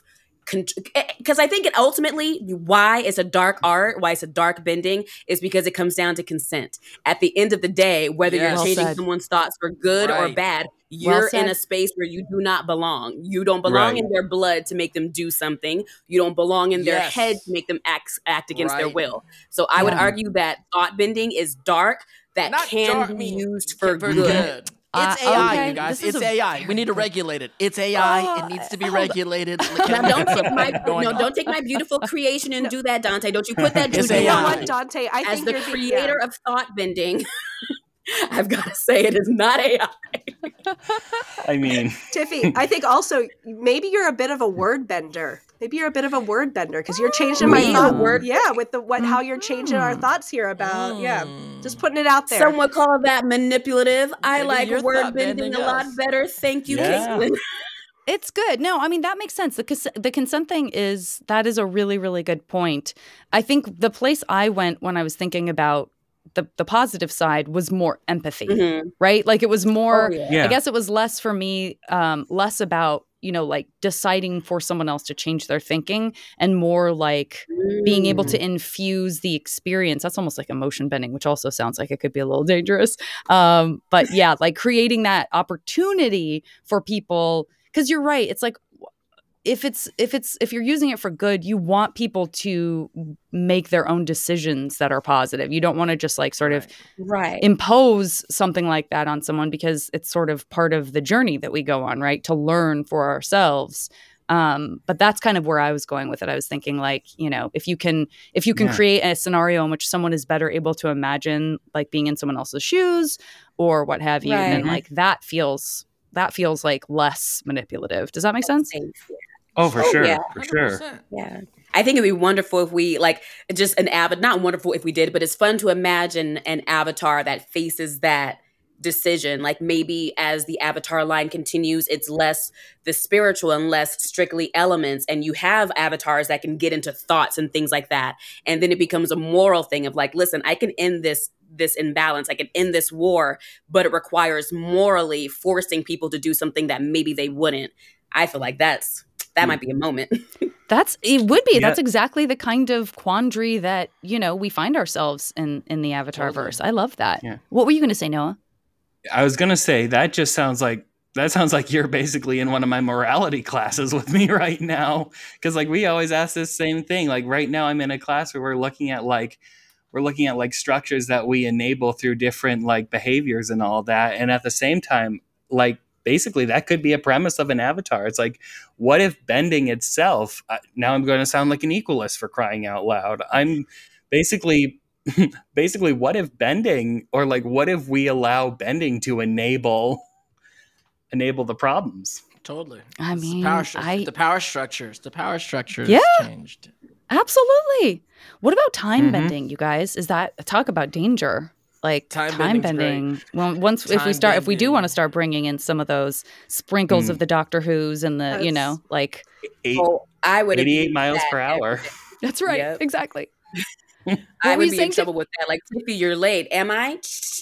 because I think it ultimately why it's a dark art, why it's a dark bending is because it comes down to consent. At the end of the day, whether Yes. you're Well changing said. someone's thoughts for good or Right. bad, Well you're in said. a space where you do not belong. You don't belong Right. in their blood to make them do something. You don't belong in their Yes. head to make them act act against their Right. will. So I would Yeah. argue that thought bending is dark, that Not can dark, I be mean, used for for good. good. Uh, It's A I, okay, you guys. this is It's a A I. We very need to good- regulate it. It's A I. Oh, it needs to be hold on. regulated. Now don't take my Going no, on. don't take my beautiful creation and do that, Dante. Don't you put that It's juju You know A I. what, on. Dante? I As think the you're being- creator of thought bending, I've got to say it is not A I. I mean, Tiffy, I think also maybe you're a bit of a word bender. Maybe you're a bit of a word bender because you're changing my Me, a thought. word- yeah, with the what how you're changing our thoughts here about yeah. Just putting it out there. Some would call that manipulative. I Maybe like you're word thought bending bending, a lot yes. better. Thank you, Yeah. Caitlin. It's good. No, I mean, that makes sense. The, cons- the consent thing is, that is a really, really good point. I think the place I went when I was thinking about the, the positive side was more empathy, Mhm. right? Like it was more, Oh, yeah. Yeah. I guess it was less for me, um, less about, you know, like deciding for someone else to change their thinking and more like being able to infuse the experience. That's almost like emotion bending, which also sounds like it could be a little dangerous. Um, but yeah, like creating that opportunity for people, because you're right. It's like, if it's if it's if you're using it for good, you want people to make their own decisions that are positive. You don't want to just like sort of Right. impose something like that on someone, because it's sort of part of the journey that we go on, right? To learn for ourselves. Um, but that's kind of where I was going with it. I was thinking like, you know, if you can if you can Yeah. create a scenario in which someone is better able to imagine like being in someone else's shoes or what have you, then Right. like that feels that feels like less manipulative. Does that make sense? Safe. oh, for Oh, sure, yeah. for one hundred sure. percent. Yeah. I think it'd be wonderful if we like just an avatar, not wonderful if we did, but it's fun to imagine an avatar that faces that decision. Like maybe as the avatar line continues, it's less the spiritual and less strictly elements. And you have avatars that can get into thoughts and things like that. And then it becomes a moral thing of like, listen, I can end this this imbalance. I can end this war, but it requires morally forcing people to do something that maybe they wouldn't. I feel like that's that might be a moment. That's it would be. Yeah. That's exactly the kind of quandary that, you know, we find ourselves in in the Avatar verse. I love that. Yeah. What were you going to say, Noah? I was gonna say that just sounds like that sounds like you're basically in one of my morality classes with me right now, because like we always ask this same thing. Like right now, I'm in a class where we're looking at like we're looking at like structures that we enable through different like behaviors and all that, and at the same time, like basically that could be a premise of an avatar. It's like, what if bending itself? Uh, now I'm going to sound like an equalist for crying out loud. I'm basically. Basically, what if bending, or like, what if we allow bending to enable enable the problems? Totally. I It's mean, power stru- I- the power structures. The power structures Yeah. changed. Absolutely. What about time Mhm. bending, you guys? Is that talk about danger? Like Time time, bending's bending. Well, once if we Time start, if we do bending. want to start bringing in some of those sprinkles Mm. of the Doctor Who's and the, you That's- know, like Eight, Oh, I would eighty-eight abuse miles that per every hour. day. that's right, Yep. exactly. I What were would you be saying, in Tiff? trouble with that. Like, Tiffy, you're late. Am I?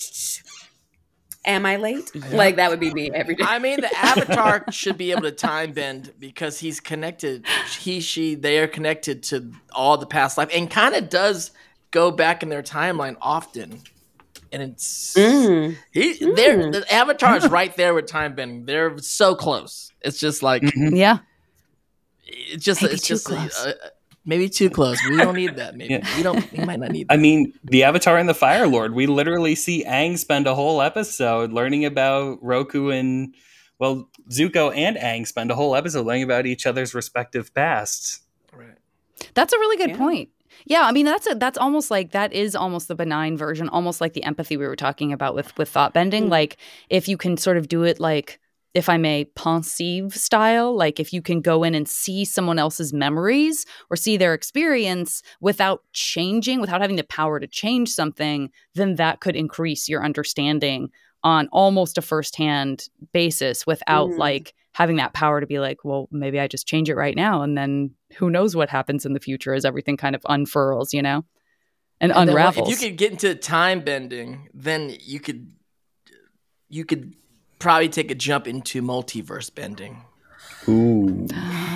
Am I late? Like that would be me every day. I mean, the avatar should be able to time bend because he's connected. He, she, they are connected to all the past life, and kind of does go back in their timeline often. And it's Mm. he, they're the avatar is right there with time bending. They're so close. It's just like Mhm. Yeah. it's just Maybe it's too just close. Uh, maybe too close. We don't need that. Maybe Yeah. we don't. We might not need I that. mean, the Avatar and the Fire Lord. We literally see Aang spend a whole episode learning about Roku and, well, Zuko and Aang spend a whole episode learning about each other's respective pasts. Right. That's a really good Yeah. point. Yeah, I mean that's a, that's almost like that is almost the benign version, almost like the empathy we were talking about with with thought bending. Mm. Like if you can sort of do it like, if I may, pensive style, like if you can go in and see someone else's memories or see their experience without changing, without having the power to change something, then that could increase your understanding on almost a firsthand basis without Mm. like having that power to be like, well, maybe I just change it right now. And then who knows what happens in the future as everything kind of unfurls, you know, and, And then what- unravels. if you could get into time bending, then you could you could probably take a jump into multiverse bending. Ooh.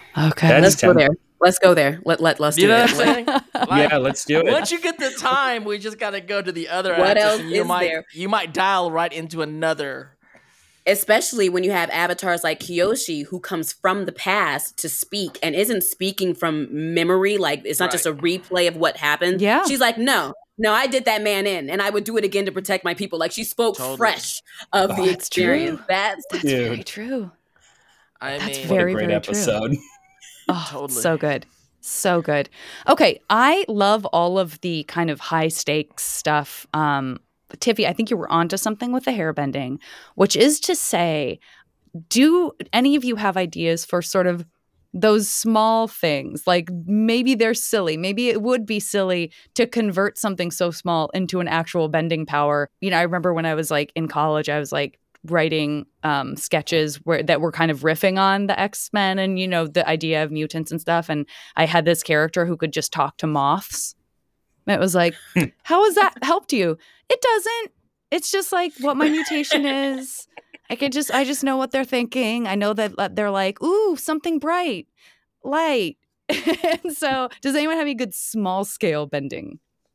Okay. That's Let's go temp- there. Let's go there. Let let let's do You know it. what I'm saying? Like, Yeah, let's do it. Once you get the time, we just got to go to the other What axis, else and you is might there? you might dial right into another. Especially when you have avatars like Kyoshi, who comes from the past to speak and isn't speaking from memory. Like, it's not Right. just a replay of what happened. Yeah. She's like, no, no, I did that man in, and I would do it again to protect my people. Like, she spoke Totally. fresh of Oh, the that's true. experience. That's That's Dude. very true. I That's mean, What very, a great very true. episode. Oh, Totally. so good. So good. Okay, I love all of the kind of high stakes stuff. Um, Tiffy, I think you were onto something with the hair bending, which is to say, do any of you have ideas for sort of those small things? Like maybe they're silly. Maybe it would be silly to convert something so small into an actual bending power. You know, I remember when I was like in college, I was like writing um, sketches where that were kind of riffing on the X-Men and, you know, the idea of mutants and stuff. And I had this character who could just talk to moths. And it was like, how has that helped you? It doesn't. It's just like what my mutation is. I could just, I just know what they're thinking. I know that uh, they're like, ooh, something bright, light. And so does anyone have any good small scale bending?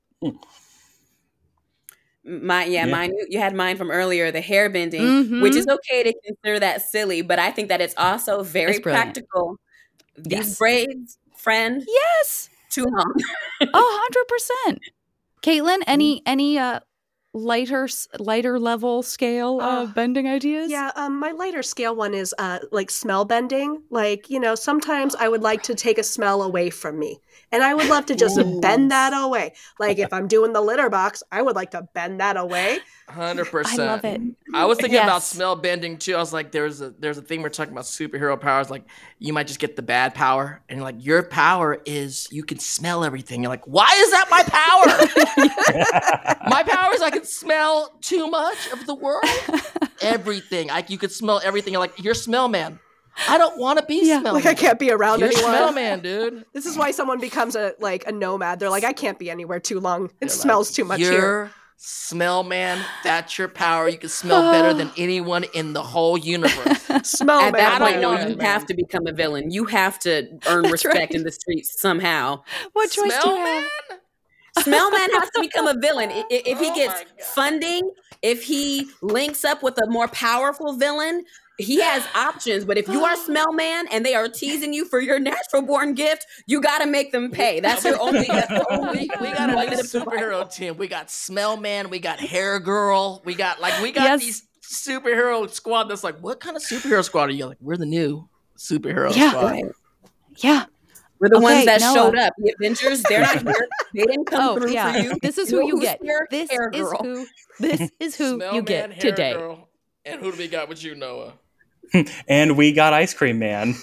my yeah, Yeah. mine. You had mine from earlier, the hair bending, Mhm. which is okay to consider that silly, but I think that it's also very It's brilliant. practical. These Yes. braids, friend, Yes. too long. A hundred percent. Caitlin, any any uh lighter s- lighter level scale Uh, of bending ideas? Yeah, um, my lighter scale one is uh, like smell bending. Like, you know, sometimes I would like to take a smell away from me. And I would love to just bend that away. Like if I'm doing the litter box, I would like to bend that away. Hundred I percent. love it. I was thinking about Yes. smell bending too. I was like, there's a there's a thing we're talking about superhero powers. Like you might just get the bad power, and like your power is you can smell everything. You're like, why is that my power? My power is I can smell too much of the world. Everything. Like you could smell everything. You're like, you're smell man. I don't want to be Yeah. smell Like man. I can't be around You're anyone. smell man, dude. This is why someone becomes a like a nomad. They're like, I can't be anywhere too long. It You're smells like, too much you're here. smell man. That's your power. You can smell better than anyone in the whole universe. Smell At man. that I don't point, no, want you it, man. have to become a villain. You have to earn That's respect right. in the streets somehow. What choice do Smell you have? man. Smellman has to become a villain. I- i- If he Oh gets my God. funding, if he links up with a more powerful villain, he has options. But if you are Smellman and they are teasing you for your natural born gift, you got to make them pay. That's your only. That's your only. We, we got a way new to survive. superhero team. We got Smell Man. We got Hair Girl. We got like we got Yes. these superhero squad. That's like, what kind of superhero squad are you? Like, we're the new superhero Yeah. squad. Right. Yeah. We're the Okay, ones that Noah. showed up. The Avengers, they're not here. They didn't come Oh through yeah. for you. This is You who know you who's get. here? This Hair is Girl. who. This is who Smell you Man, get Hair today. Girl. And who do we got with you, Noah? And we got Ice Cream Man.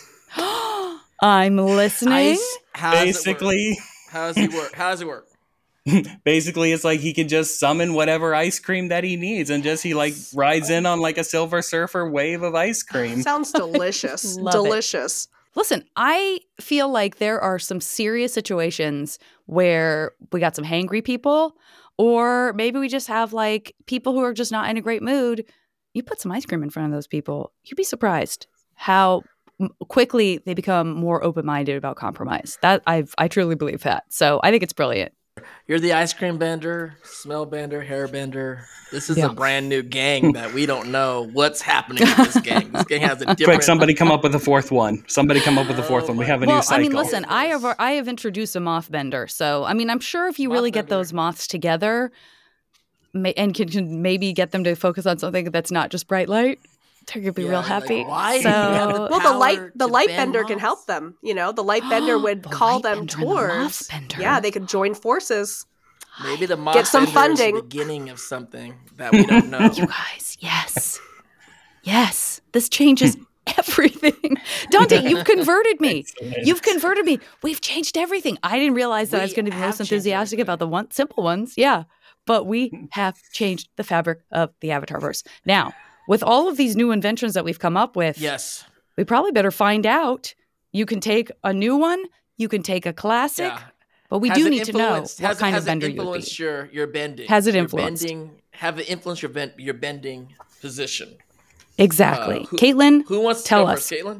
I'm listening. Ice. How does it work? Basically, How does he work? How does it work? basically, it's like he can just summon whatever ice cream that he needs, and just he like rides in on like a Silver Surfer wave of ice cream. Sounds delicious. Love it. delicious. Listen, I feel like there are some serious situations where we got some hangry people, or maybe we just have like people who are just not in a great mood. You put some ice cream in front of those people, you'd be surprised how m- quickly they become more open-minded about compromise. That I've I truly believe that. So I think it's brilliant. You're the ice cream bender, smell bender, hair bender. This is Yeah. a brand new gang that we don't know what's happening with this gang. This gang has a different. Quick, somebody come up with a fourth one. Somebody come up with a fourth Oh one. We my have a Well, new I cycle. mean, listen, I have I have introduced a moth bender, so I mean, I'm sure if you Moth really get bender. those moths together, ma- and can, can maybe get them to focus on something that's not just bright light, they're gonna be Yeah, real like, happy. why do so you have the Well, the light power the to light bend bender can moths? help them. You know, the light bender would The call light them bender and the moth towards. bender. Yeah, they could join forces. Maybe the moth Get some bender is funding. the beginning of something that we don't know. you guys, yes, yes, this changes everything. Dante, you've converted me. You've converted me. We've changed everything. I didn't realize that I was We going to be have most changed enthusiastic everything. about the one simple ones. Yeah, but we have changed the fabric of the Avatarverse. Now, with all of these new inventions that we've come up with, Yes. we probably better find out. You can take a new one. You can take a classic. Yeah. But we Has do it need to know influenced- what has it- kind has of it bender you would be. influenced your your bending? Has it Your influenced? bending? Have it influenced your bend, your bending position? Exactly. Uh, who- Caitlin, Who wants to tell go us. first? Caitlin?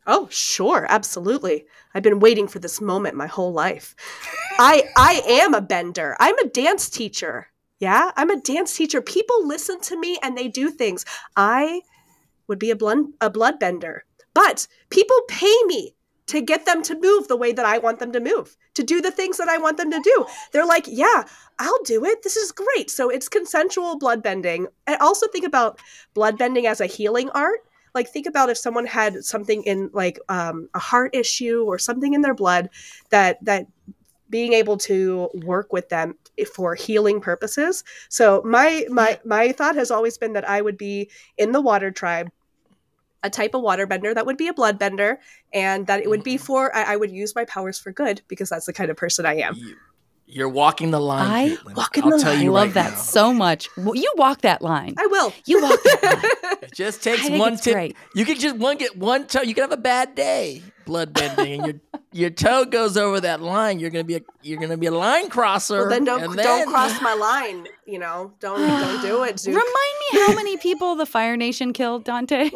Oh, sure, absolutely. I've been waiting for this moment my whole life. I I am a bender. I'm a dance teacher. Yeah, I'm a dance teacher. People listen to me and they do things. I would be a blood a bloodbender, but people pay me to get them to move the way that I want them to move, to do the things that I want them to do. They're like, yeah, I'll do it. This is great. So it's consensual bloodbending. I also think about bloodbending as a healing art. Like, think about if someone had something in like um, a heart issue or something in their blood, that that being able to work with them for healing purposes. So my my my thought has always been that I would be in the water tribe, a type of waterbender that would be a bloodbender, and that it would be for I, I would use my powers for good, because that's the kind of person I am. You're walking the line. I Caitlin. walking I'll the tell line. you I love right that now. so much. Well, you walk that line. I will. You walk that line. It just I takes think one it's tip. great. You can just one get one toe. You can have a bad day, blood bending, and your your toe goes over that line. You're gonna be a you're gonna be a line crosser. Well, then don't and don't then- cross my line. You know, don't don't do it. Zook. Remind me how many people the Fire Nation killed, Dante.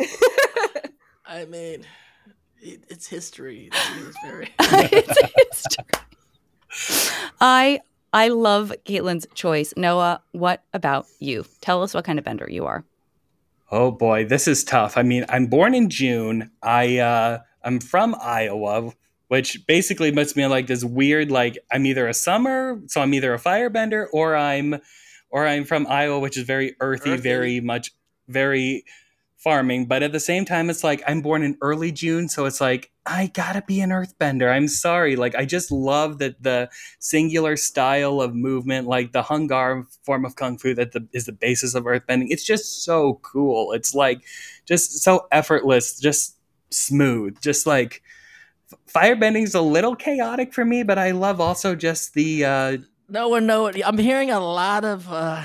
I mean, it, it's history. It's very. It's history. I I love Caitlin's choice. Noah, what about you? Tell us what kind of bender you are. Oh boy, this is tough. I mean, I'm born in June. I uh, I'm from Iowa, which basically puts me in like this weird, like I'm either a summer, so I'm either a firebender, or I'm, or I'm from Iowa, which is very earthy, Earthy. very much, very farming. But at the same time, it's like I'm born in early June, so it's like I gotta be an earthbender. I'm sorry, like I just love that the singular style of movement, like the Hungar form of kung fu that the, is the basis of earthbending. It's just so cool. It's like just so effortless, just smooth, just like firebending is a little chaotic for me, but I love also just the. Uh, no one know it. I'm hearing a lot of. Uh,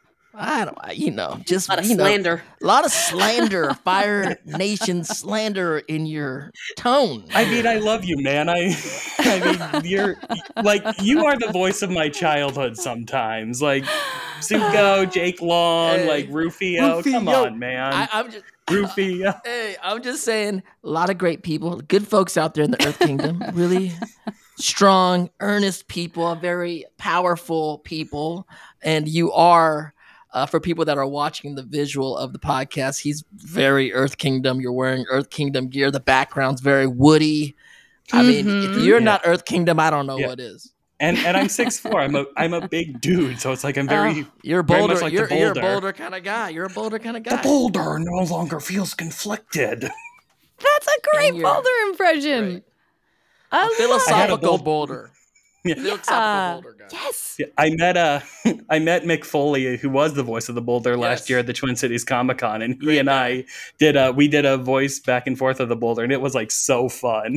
I don't, you know, just A lot of you know, slander. a lot of slander, Fire Nation slander in your tone. I mean, I love you, man. I, I mean, you're like you are the voice of my childhood. Sometimes, like Zuko, Jake Long, Hey. like Rufio. Rufio. Come on, man. I, I'm just. Rufio. Hey, I'm just saying, a lot of great people, good folks out there in the Earth Kingdom, really strong, earnest people, very powerful people, and you are. Uh, for people that are watching the visual of the podcast, he's very Earth Kingdom. You're wearing Earth Kingdom gear. The background's very woody. I mean, if you're Yeah. not Earth Kingdom, I don't know Yeah. what is. And and I'm six foot four. I'm a I'm a big dude, so it's like I'm very. You're a very boulder. much like you're, the you're a boulder. boulder kind of guy. You're a boulder kind of guy. The boulder no longer feels conflicted. That's a great And you're- Boulder impression. Right. I A love philosophical bold- boulder. Yeah. Philosophical Uh, boulder guy. yes. Yeah, I met uh I met Mick Foley, who was the voice of the Boulder last Yes. year at the Twin Cities Comic Con, and he Great and guy. I did a we did a voice back and forth of the Boulder, and it was like so fun.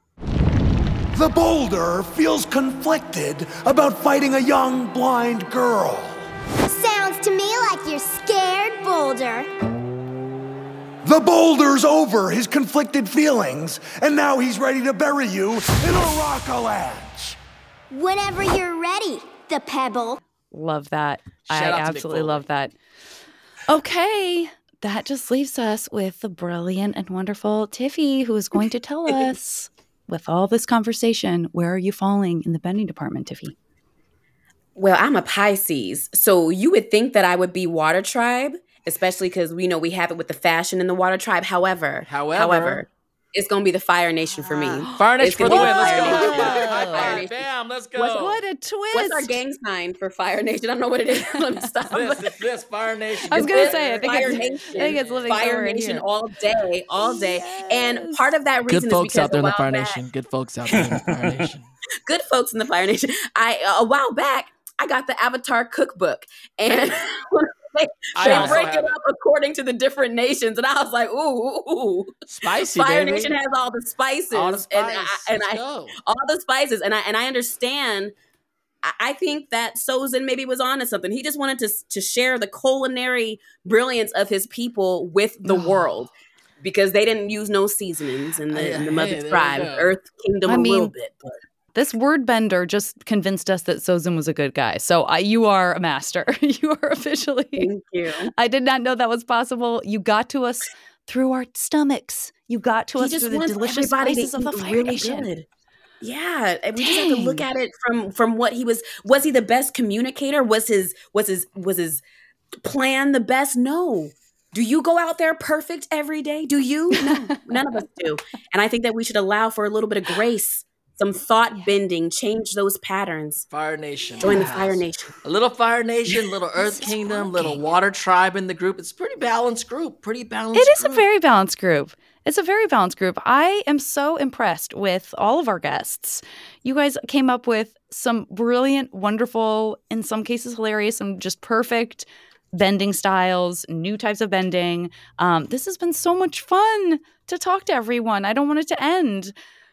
The boulder feels conflicted about fighting a young blind girl. Sounds to me like you're scared, Boulder. The boulder's over his conflicted feelings, and now he's ready to bury you in a rock-a-lanche. Whenever you're ready, the pebble. Love that. Shout I out to Mick absolutely Foley. love that. Okay. That just leaves us with the brilliant and wonderful Tiffy, who is going to tell us, with all this conversation, where are you falling in the bending department, Tiffy? Well, I'm a Pisces, so you would think that I would be water tribe, especially because we know we have it with the fashion in the water tribe. However, However. it's gonna be the Fire Nation for me. Fire Nation It's for the gonna win. be Let's Fire go. Nation. High five. Fire High five. Nation. Bam. Let's go. What's- What a twist. What's our gang sign for Fire Nation? I don't know what it is. Let me stop. This, it's this Fire Nation. I was going to say, I think Fire it's, Nation. I think it's living Fire somewhere in Nation here. all day, all day. And part of that reason Good folks is because out there in a the Fire while back- Nation. Good folks out there in the Fire Nation. good folks in the Fire Nation. I a while back, I got the Avatar cookbook, and they, I they also break have it up according to the different nations, and I was like, ooh, ooh, ooh. Spicy, Fire baby. Nation has all the spices, All the and I, spice. and Let's I go. all the spices, and I and I understand. I- I think that Sozin maybe was onto something. He just wanted to to share the culinary brilliance of his people with the world. Because they didn't use no seasonings in the, Hey, in the hey, Mother there you Tribe, go. Earth Kingdom I a mean, little bit. But. This word bender just convinced us that Sozin was a good guy. So I, you are a master. You are officially. Thank you. I did not know that was possible. You got to us through our stomachs. You got to He us just through the wants delicious everybody spices to of the eat Fire really Nation. good. Yeah, and we just have to look Dang. at it from from what he was. Was he the best communicator? Was his was his was his plan the best? No. Do you go out there perfect every day? Do you? No, none of us do. And I think that we should allow for a little bit of grace, some thought Yeah. bending, change those patterns. Fire Nation. Join the Yes. Fire Nation. A little Fire Nation, little Earth is Kingdom, little working. Water Tribe in the group. It's a pretty balanced group. Pretty balanced It is a group. very balanced group. It's a very balanced group. I am so impressed with all of our guests. You guys came up with some brilliant, wonderful, in some cases hilarious, and just perfect bending styles, new types of bending. Um, this has been so much fun to talk to everyone. I don't want it to end.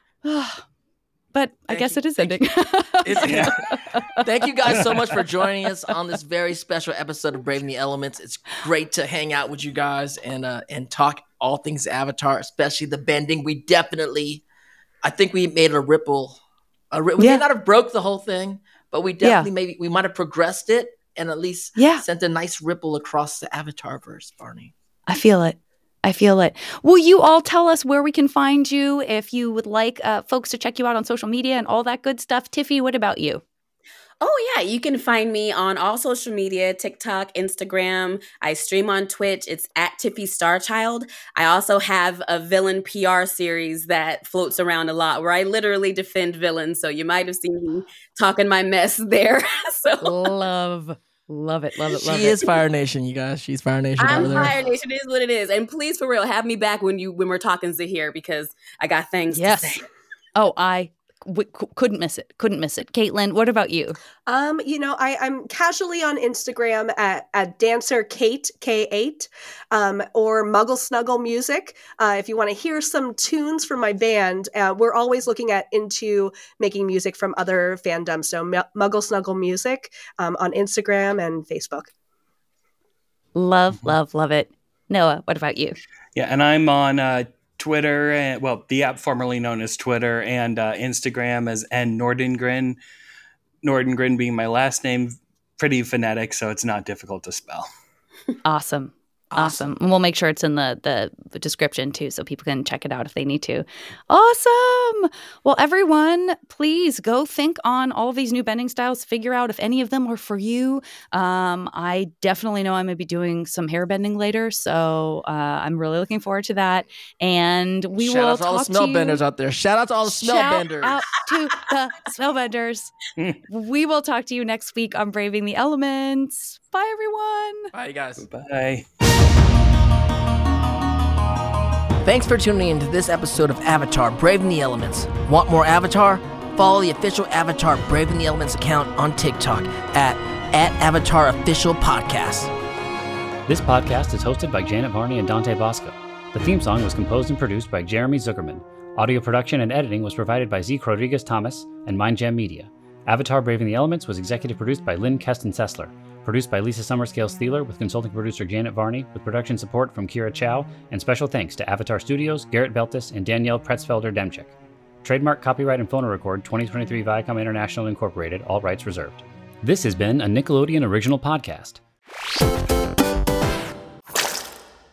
But I Thank guess you. it is Thank ending. It's, yeah. Thank you guys so much for joining us on this very special episode of Braving the Elements. It's great to hang out with you guys and uh, and talk all things Avatar, especially the bending. We definitely, I think we made a ripple. A ri- we Yeah. may not have broke the whole thing, but we definitely maybe we might have progressed it and at least Yeah. sent a nice ripple across the Avatar verse, Barney. I feel it. I feel it. Will you all tell us where we can find you if you would like uh, folks to check you out on social media and all that good stuff? Tiffy, what about you? Oh, yeah. You can find me on all social media, TikTok, Instagram. I stream on Twitch. It's at Tiffy Starchild. I also have a villain P R series that floats around a lot where I literally defend villains. So you might have seen me talking my mess there. so Love. Love it. Love it. Love She it. is Fire Nation, you guys. She's Fire Nation I'm over there. Fire Nation. It is what it is. And please, for real, have me back when you when we're talking Zahir because I got things Yes. to say. Oh, I w- c- couldn't miss it. Couldn't miss it. Caitlin, what about you? Um, you know, I, I'm casually on Instagram at, at Dancer Kate K eight, um, or Muggle Snuggle Music. Uh, if you want to hear some tunes from my band, uh, we're always looking at into making music from other fandoms. So M- Muggle Snuggle Music um, on Instagram and Facebook. Love, love, love it. Noah, what about you? Yeah, and I'm on uh, Twitter, and well, the app formerly known as Twitter, and uh, Instagram as N Nordengren. Nordengren being my last name, pretty phonetic, so it's not difficult to spell. Awesome. Awesome. And we'll make sure it's in the, the the description too, so people can check it out if they need to. Awesome. Well, everyone, please go think on all of these new bending styles. Figure out if any of them are for you. Um, I definitely know I'm going to be doing some hair bending later, so uh, I'm really looking forward to that. And we Shout will out to all the talk smell to you- benders out there. Shout out to all the smell Shout benders. out to the smell benders. We will talk to you next week on Braving the Elements. Bye, everyone. Bye, you guys. Bye. Thanks for tuning in to this episode of Avatar Braving the Elements. Want more Avatar? Follow the official Avatar Braving the Elements account on TikTok at, at Avatar Official Podcast. This podcast is hosted by Janet Varney and Dante Bosco. The theme song was composed and produced by Jeremy Zuckerman. Audio production and editing was provided by Zeke Rodriguez Thomas and Mindjam Media. Avatar Braving the Elements was executive produced by Lynn Keston Sessler. Produced by Lisa Summerscale-Steeler with consulting producer Janet Varney, with production support from Kira Chow, and special thanks to Avatar Studios, Garrett Beltis, and Danielle Pretzfelder-Demchik. Trademark, copyright, and phonorecord twenty twenty-three Viacom International Incorporated, all rights reserved. This has been a Nickelodeon original podcast.